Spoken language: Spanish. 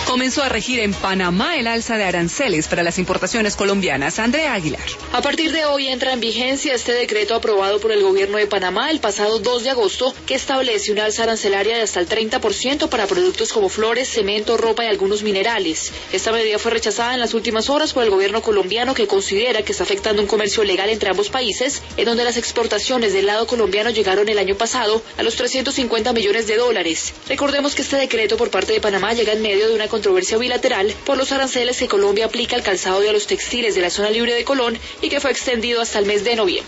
Comenzó a regir en Panamá el alza de aranceles para las importaciones colombianas. Andrea Aguilar. A partir de hoy entra en vigencia este decreto aprobado por el gobierno de Panamá el pasado 2 de agosto que establece una alza arancelaria de hasta el 30% para productos como flores, cemento, ropa y algunos minerales. Esta medida fue rechazada en las últimas horas por el gobierno colombiano, que considera que está afectando un comercio legal entre ambos países, en donde las exportaciones del lado colombiano llegaron el año pasado a los $350 millones. Recordemos que este decreto por parte de Panamá llega en medio de una controversia bilateral por los aranceles que Colombia aplica al calzado y a los textiles de la zona libre de Colón y que fue extendido hasta el mes de noviembre.